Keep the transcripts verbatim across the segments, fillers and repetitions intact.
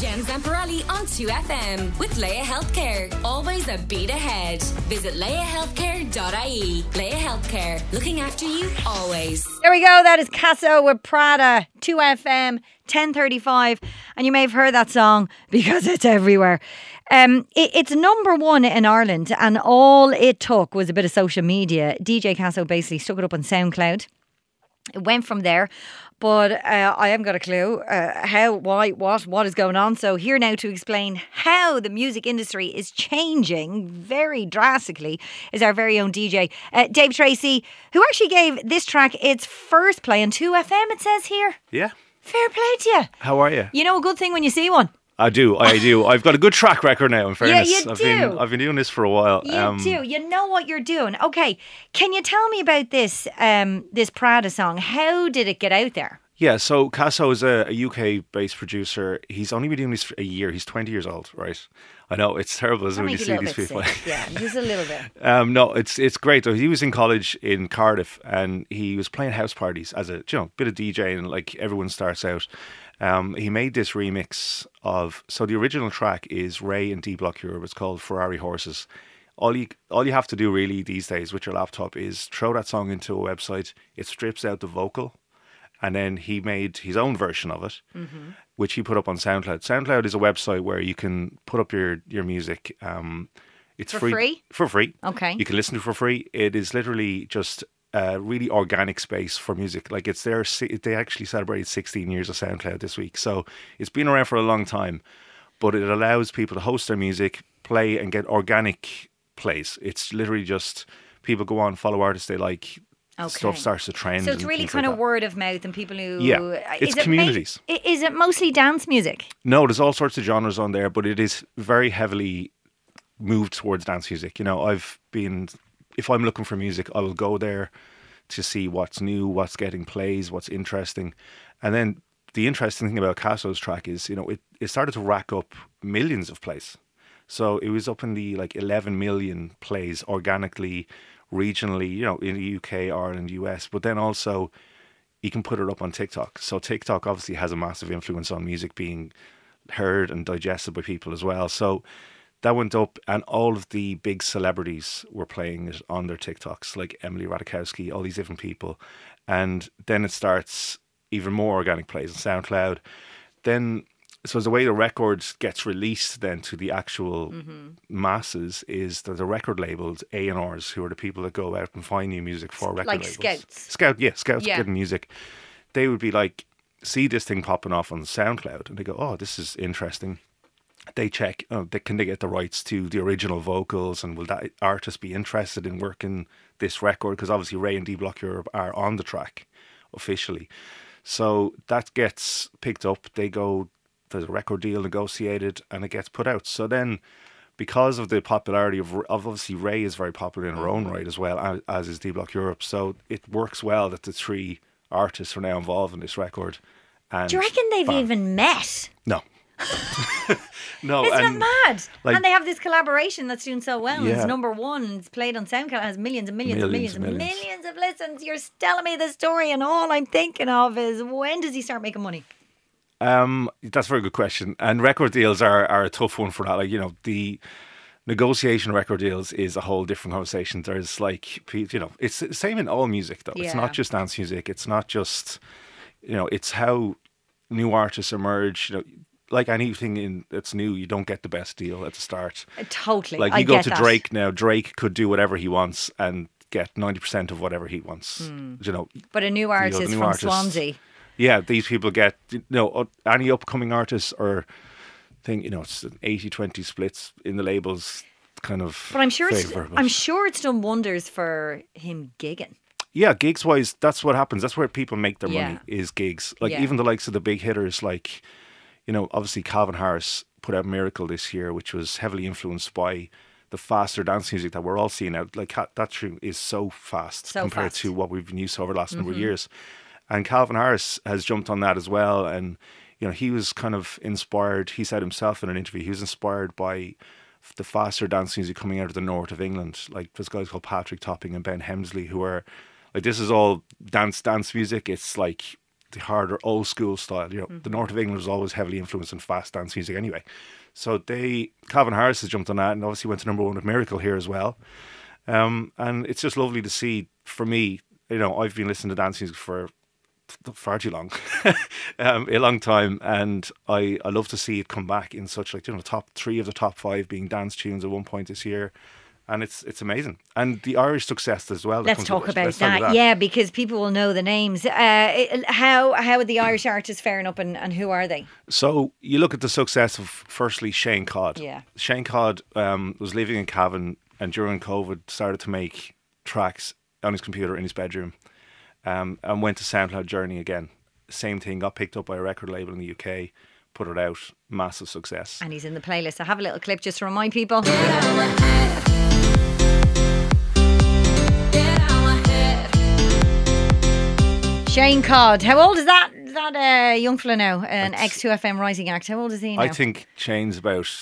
Jen Zamparelli on two F M with Leia Healthcare. Always a beat ahead. Visit leia healthcare dot I E. Leia Healthcare, looking after you always. There we go. That is Casso with Prada, two F M, ten thirty-five. And you may have heard that song because it's everywhere. Um, it, it's number one in Ireland, and all it took was a bit of social media. D J Casso basically stuck it up on SoundCloud. It went from there, but uh, I haven't got a clue uh, how, why, what, what is going on. So here now to explain how the music industry is changing very drastically is our very own D J, uh, Dave Tracy, who actually gave this track its first play on two F M, it says here. Yeah. Fair play to you. How are you? You know a good thing when you see one. I do, I do. I've got a good track record now, in fairness. Yeah, you I've do. Been, I've been doing this for a while. You um, do. You know what you're doing. Okay, can you tell me about this um, this Prada song? How did it get out there? Yeah, so Casso is a, a U K-based producer. He's only been doing this for a year. He's twenty years old, right? I know, it's terrible, isn't it, when you see these people. Sick. Yeah, just a little bit. um, no, it's it's great, though. He was in college in Cardiff, and he was playing house parties as a you know bit of DJing, like everyone starts out. Um, he made this remix of, so the original track is Ray and D Block Europe. It's called Ferrari Horses. All you all you have to do really these days with your laptop is throw that song into a website. It strips out the vocal, and then he made his own version of it, mm-hmm. which he put up on SoundCloud. SoundCloud is a website where you can put up your your music. Um, it's for free, free for free. Okay, you can listen to it for free. It is literally just a really organic space for music. Like it's their, they actually celebrated sixteen years of SoundCloud this week, so it's been around for a long time. But it allows people to host their music, play, and get organic plays. It's literally just people go on, follow artists they like. Okay. Stuff starts to trend. So it's really kind like of that. word of mouth and people who... Yeah, it's is communities. It ma- is it mostly dance music? No, there's all sorts of genres on there, but it is very heavily moved towards dance music. You know, I've been... If I'm looking for music, I will go there to see what's new, what's getting plays, what's interesting. And then the interesting thing about Casso's track is, you know, it, it started to rack up millions of plays. So it was up in the like eleven million plays organically, regionally, you know, in the U K, Ireland, U S, but then also you can put it up on TikTok. So TikTok obviously has a massive influence on music being heard and digested by people as well. So that went up, and all of the big celebrities were playing it on their TikToks, like Emily Ratajkowski, all these different people. And then it starts even more organic plays on SoundCloud. Then, so the way the record gets released then to the actual mm-hmm. masses is that the record labels, A and R's, who are the people that go out and find new music for record like labels. Like scouts. Scout, yeah, scouts yeah. getting music. They would be like, see this thing popping off on SoundCloud, and they go, oh, this is interesting. They check, oh, they, can they get the rights to the original vocals, and will that artist be interested in working this record? Because obviously Ray and D Block Europe are on the track officially. So that gets picked up. They go, there's a record deal negotiated, and it gets put out. So then, because of the popularity of, of obviously Ray is very popular in her own right as well, as, as is D Block Europe. So it works well that the three artists are now involved in this record. And do you reckon they've bam. even met? No. No, isn't and, it mad? like, and they have this collaboration that's doing so well. Yeah. It's number one. It's played on SoundCloud. It has millions and millions, millions and millions and millions. millions of listens. You're telling me the story, and all I'm thinking of is, when does he start making money? Um, that's a very good question. And record deals are, are a tough one for that. Like, you know, the negotiation of record deals is a whole different conversation. There's like, you know, it's the same in all music though. Yeah. It's not just dance music. It's not just, you know, it's how new artists emerge. You know, like anything in that's new, you don't get the best deal at the start. Uh, totally. Like I you go get to that. Drake now, Drake could do whatever he wants and get ninety percent of whatever he wants. Mm. You know, but a new artist you know, new from artist, Swansea. Yeah, these people get, you know, any upcoming artists or thing, you know, it's an eighty twenty splits in the labels kind of. But I'm sure it's, favour, but I'm sure it's done wonders for him gigging. Yeah, gigs wise, that's what happens. That's where people make their Yeah. money, is gigs. Like Yeah. even the likes of the big hitters, like, you know, obviously Calvin Harris put out Miracle this year, which was heavily influenced by the faster dance music that we're all seeing out. Like that tune is so fast So compared fast. to what we've been used to over the last Mm-hmm. number of years. And Calvin Harris has jumped on that as well. And, you know, he was kind of inspired, he said himself in an interview, he was inspired by the faster dance music coming out of the north of England. Like there's guys called Patrick Topping and Ben Hemsley who are, like, this is all dance, dance music. It's like the harder old school style. You know, mm-hmm. the north of England was always heavily influenced in fast dance music anyway. So they, Calvin Harris has jumped on that and obviously went to number one with Miracle here as well. Um, and it's just lovely to see, for me, you know, I've been listening to dance music for far too long, um, a long time, and I, I love to see it come back in such, like, you know, top three of the top five being dance tunes at one point this year. And it's it's amazing. And the Irish success as well. Let's talk about Let's that. Talk about that. Yeah, because people will know the names. Uh, how how are the Irish artists faring up, and, and who are they? So you look at the success of, firstly, Shane Codd. Yeah. Shane Codd um, was living in Cavan and during COVID started to make tracks on his computer in his bedroom, um, and went to SoundCloud Journey again. Same thing, got picked up by a record label in the U K, put it out, massive success. And he's in the playlist. I have a little clip just to remind people. Shane Codd. How old is that? Is that a uh, young fella now? An ex two F M rising act. How old is he now? I think Shane's about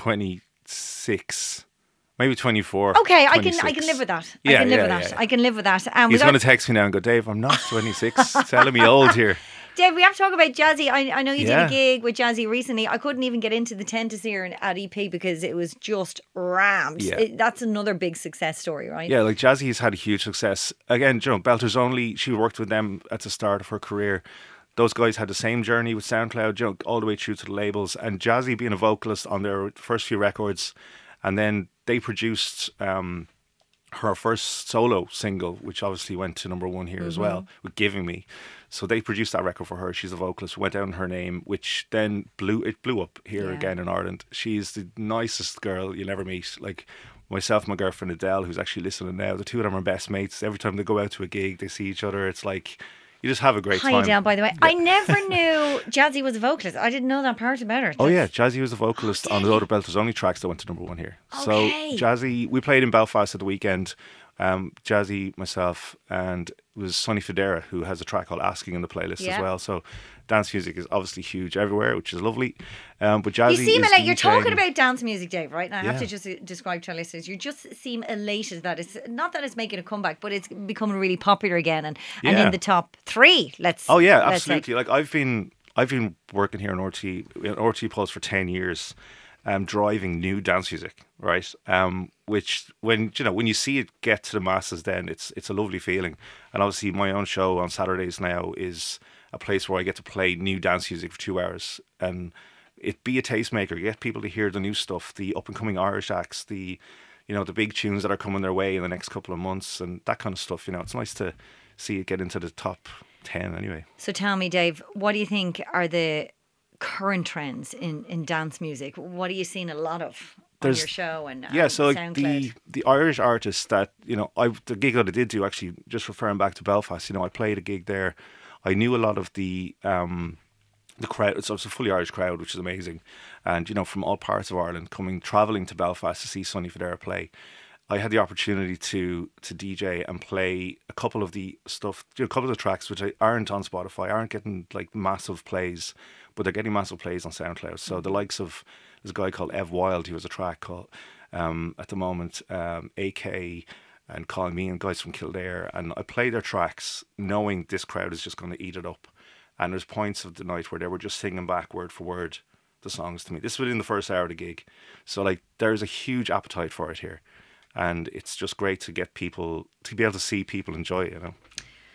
twenty-six, maybe twenty-four. Okay, I can I can live with that. Yeah, I can live yeah, with yeah, that. Yeah. I can live with that. Um, He's going to text me now and go, Dave, I'm not twenty-six. Telling me old here. Dave, we have to talk about Jazzy. I, I know you yeah. did a gig with Jazzy recently. I couldn't even get into the tent to see her at E P because it was just rammed. Yeah. It, that's another big success story, right? Yeah, like Jazzy has had a huge success. Again, you know, Belters Only, she worked with them at the start of her career. Those guys had the same journey with SoundCloud, you know, all the way through to the labels. And Jazzy being a vocalist on their first few records. And then they produced um, her first solo single, which obviously went to number one here mm-hmm. as well, with Giving Me. So they produced that record for her. She's a vocalist, went out in her name, which then blew it blew up here yeah. again in Ireland. She's the nicest girl you'll ever meet. Like myself, my girlfriend Adele, who's actually listening now, the two of them are best mates. Every time they go out to a gig, they see each other. It's like you just have a great Hi, time. Hi Adele, by the way. Yeah. I never knew Jazzy was a vocalist. I didn't know that part about her. That's... Oh yeah, Jazzy was a vocalist oh, on the other Belters Only tracks that went to number one here. Okay. So Jazzy, we played in Belfast at the weekend. Um, Jazzy, myself, and it was Sonny Fodera who has a track called Asking in the playlist yeah. as well. So dance music is obviously huge everywhere, which is lovely. Um, but Jazzy, you seem is like you're DJing. Talking about dance music, Dave, right? And I yeah. have to just describe to our listeners. You just seem elated that it's not that it's making a comeback, but it's becoming really popular again, and, yeah. and in the top three. Let's. Oh yeah, let's absolutely. Say. Like I've been, I've been working here in R T, in R T Pulse for ten years. Um, driving new dance music, right? Um, which when you know when you see it get to the masses, then it's it's a lovely feeling. And obviously, my own show on Saturdays now is a place where I get to play new dance music for two hours, and it be a tastemaker. Get people to hear the new stuff, the up and coming Irish acts, the you know the big tunes that are coming their way in the next couple of months, and that kind of stuff. You know, it's nice to see it get into the top ten anyway. So tell me, Dave, what do you think are the current trends in, in dance music? What are you seeing a lot of on There's, your show and yeah, so like SoundCloud? the the Irish artists that you know, I the gig that I did do actually, just referring back to Belfast, you know, I played a gig there. I knew a lot of the um, the crowd. It's, it's a fully Irish crowd, which is amazing, and you know, from all parts of Ireland coming traveling to Belfast to see Sonny Fodera play. I had the opportunity to to D J and play a couple of the stuff, you know, a couple of the tracks which aren't on Spotify, aren't getting like massive plays, but they're getting massive plays on SoundCloud. So the likes of there's a guy called Ev Wild, who has a track called um, at the moment, um, A K and Colin Meehan, guys from Kildare, and I play their tracks knowing this crowd is just going to eat it up. And there's points of the night where they were just singing back word for word the songs to me. This was within the first hour of the gig, so like there's a huge appetite for it here. And it's just great to get people, to be able to see people enjoy it, you know.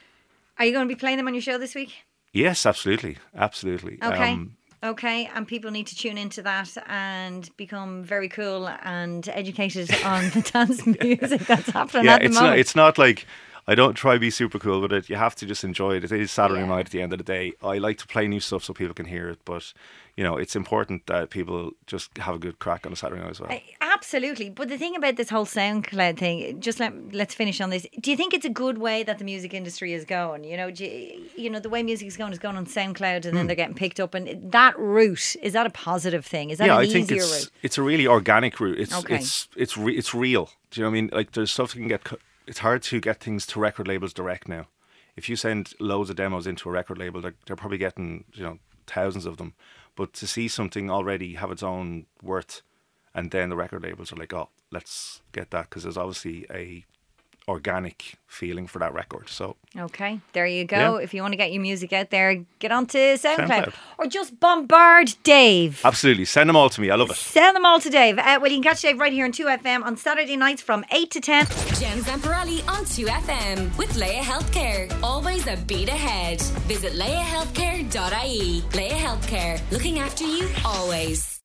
Are you going to be playing them on your show this week? Yes, absolutely. Absolutely. Okay. Um, okay. And people need to tune into that and become very cool and educated on the dance music that's happening yeah, at the it's moment. Not, it's not like, I don't try to be super cool with it. You have to just enjoy it. It is Saturday yeah. night at the end of the day. I like to play new stuff so people can hear it, but you know, it's important that people just have a good crack on a Saturday night as well. I, absolutely. But the thing about this whole SoundCloud thing, just let, let's finish on this. Do you think it's a good way that the music industry is going? You know, do you, you know, the way music is going is going on SoundCloud and then mm. they're getting picked up. And that route, is that a positive thing? Is that yeah, an I think easier it's, route? it's a really organic route. It's okay. it's it's re- it's real. Do you know what I mean? Like there's stuff you can get. It's hard to get things to record labels direct now. If you send loads of demos into a record label, they're, they're probably getting, you know, thousands of them. But to see something already have its own worth, and then the record labels are like, oh, let's get that, because there's obviously a organic feeling for that record. So Okay, there you go. Yeah. If you want to get your music out there, get onto SoundCloud, SoundCloud. or just bombard Dave. absolutely, send them all to me. I love it. Send them all to Dave. Uh, well, you can catch Dave right here on two F M on Saturday nights from eight to ten. Jen Zamparelli on two F M with Leia Healthcare. Always a beat ahead. Visit leia healthcare dot I E. Leia Healthcare, looking after you always.